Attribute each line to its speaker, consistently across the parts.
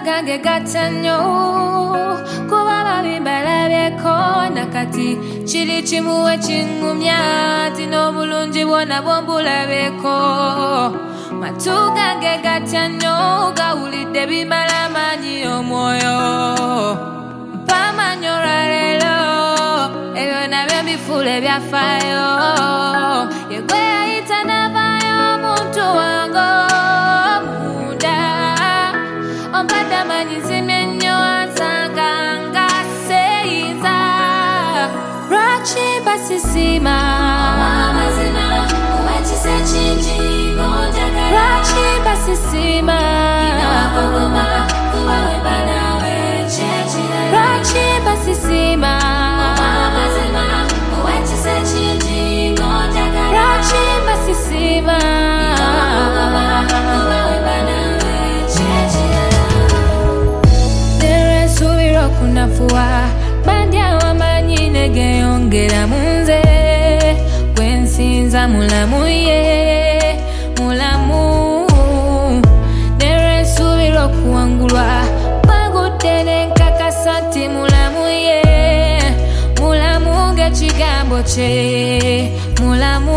Speaker 1: gange gatannyo kuba babi mbalabyeko nakati kiri kimu ekingumya ti n'obulungi bwonna bwombulabeko matu gange gatannyo gawulidde bimala amaanyi omwoyo mpamanyi olwaleero ebyo nabyo bifuula ebyafaayo yegwe yayita n'avaayo omuntu wange omunda ompadde amanyizimye ennyo ansanga nga seeyiza lwaki basisima
Speaker 2: amazima owekisa kingi ng'onjagala
Speaker 1: lwaki basisima
Speaker 2: inakuguma kuba wemba nawe kyekirala
Speaker 1: lwaki basisima
Speaker 2: amazima owekisa kingi ng'onjagala
Speaker 1: lwaki basisima
Speaker 2: inakuguma kuba wemba nawe kyekirala
Speaker 1: neresubira okunafuwa bandyawo amaanyi negeyongera mu nze gwensinza mulamu ye mulamu neresubira okuwangulwa bagudde nenkakasa nti mulamu ye mulamu ng'ekigambo kye mulamu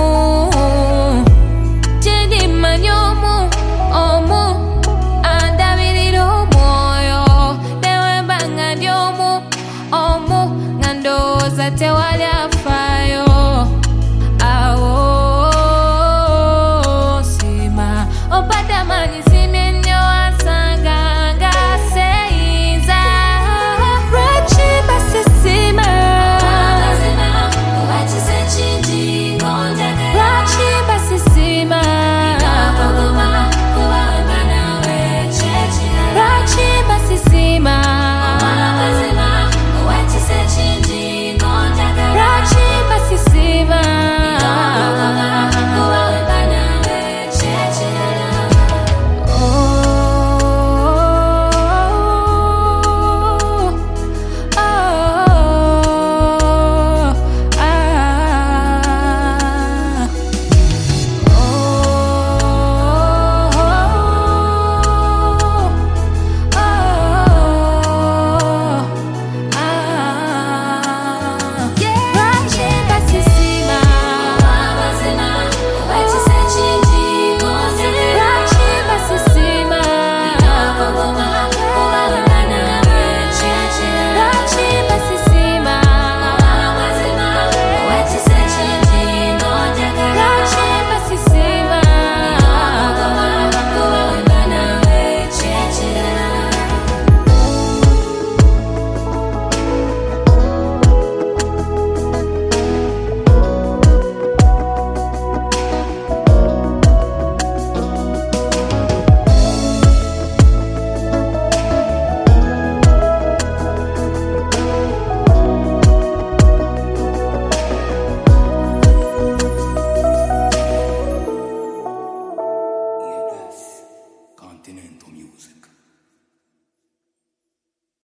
Speaker 1: kyendimanyi omu andabirira omwoyo newemba nga ndi omu nga ndowooza tewali